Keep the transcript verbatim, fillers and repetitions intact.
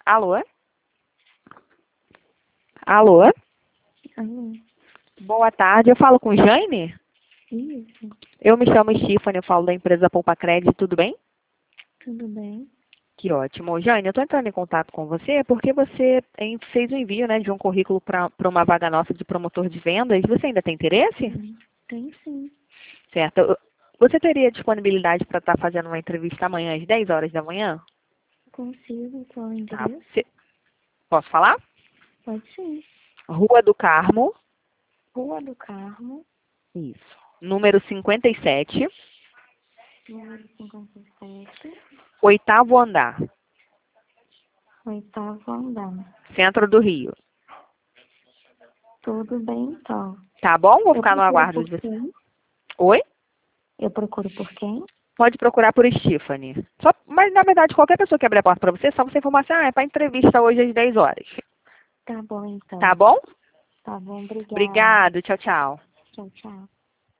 Alô? Alô? Alô? Boa tarde, eu falo com Jane? Isso, Eu me chamo Stephanie, eu falo da empresa Poupa Crédito, tudo bem? tudo bem? Que ótimo. Jane, eu estou entrando em contato com você porque você em- fez o envio, né, de um currículo para uma vaga nossa de promotor de vendas. Você ainda tem interesse? Hum, Tem sim. Certo. Eu- Você teria disponibilidade para estar fazendo uma entrevista amanhã às dez horas da manhã? Consigo, qual é o Tá. endereço? Cê- Posso falar? Pode sim. Rua do Carmo. Rua do Carmo, Isso. Número cinquenta e sete, número cinquenta e sete, oitavo andar, oitavo andar. centro do Rio. Tudo bem, então. Tá bom? Vou Eu ficar no procuro aguardo por de você. quem? Oi? Eu procuro por quem? Pode procurar por Stephanie. Só, mas, na verdade, qualquer pessoa que abrir a porta para você, só você informar assim, ah, é para entrevista hoje às dez horas. Tá bom, então. Tá bom? Tá bom, obrigada. Obrigado. Tchau, tchau. Tchau, tchau.